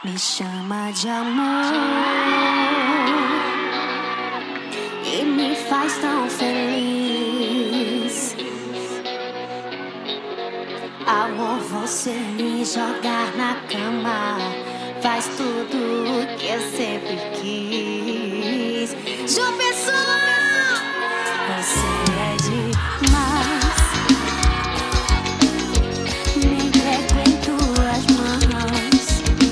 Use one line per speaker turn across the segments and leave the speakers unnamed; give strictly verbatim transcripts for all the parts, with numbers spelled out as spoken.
Me chama de amor e me faz tão feliz. Amor, você me jogar na cama, faz tudo o que eu sempre quis. João Pessoa, você é demais. Me entrego em tuas mãos,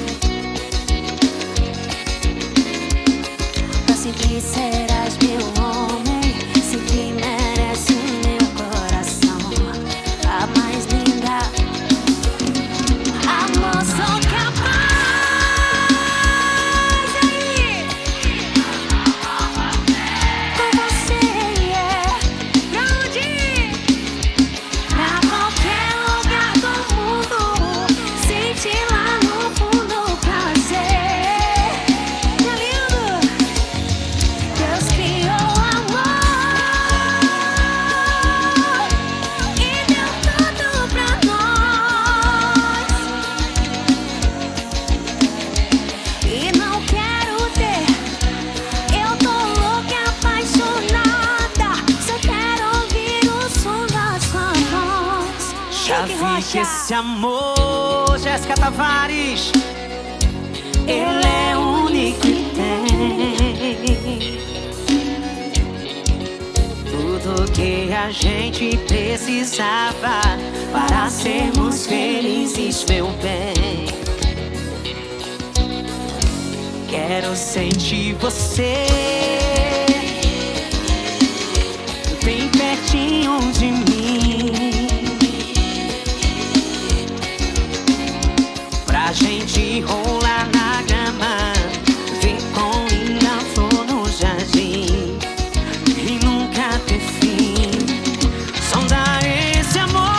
pra sempre serás meu homem, sempre merece o meu coração. A mais linda, amor, sou capaz aí com você, yeah. Pra onde ir? Pra qualquer lugar do mundo, sentir lá no fundo o prazer. É lindo! Deus criou amor e deu tudo pra nós. E não quero ter, eu tô louca, apaixonada, só quero ouvir o som da sua voz.
Já
Rick
vi
Rocha.
que esse amor, Jéssica Tavares, ele é único e tem tudo que a gente precisava para sermos felizes, meu bem. Quero sentir você bem pertinho de mim, pra gente rolar na grama, ver com linda flor no jardim e nunca ter fim. Sondar esse amor,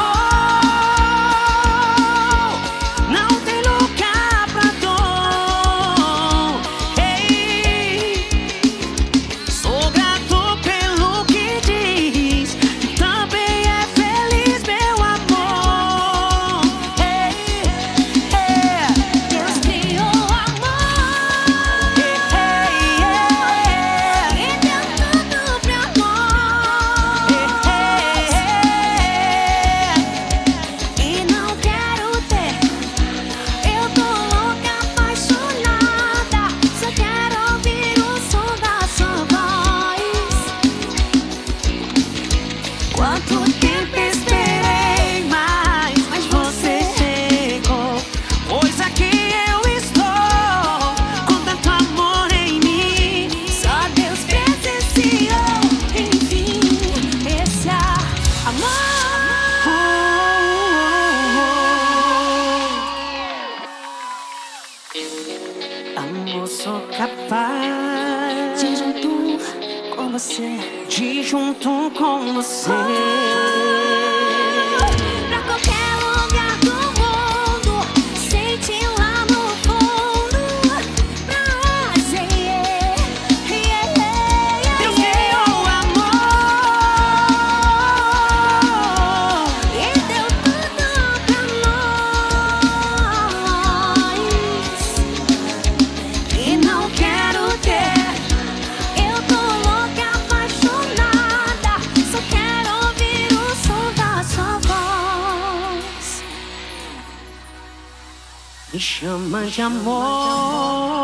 não tem lugar pra dor. Ei, sou grato pelo que diz, também é feliz, meu amor. Ei, é.
Deus criou amor e deu tudo pra nós. E não quero ter, eu tô louca, apaixonada, só quero ouvir o som da sua voz.
Quanto tempo esperei, mas, mas você chegou. Pois aqui eu estou, com tanto amor em mim.
Só Deus presenciou, enfim, esse amor.
Amor, sou capaz
De junto com você,
de junto com você.
pra qualquer lugar do mundo, sentir lá no fundo prazer. Yeah, yeah,
Deus
yeah.
criou amor
E deu tudo pra nós. E não quero ter, eu tô louca, apaixonada, só quero ouvir o som da sua voz.
me chama de amor.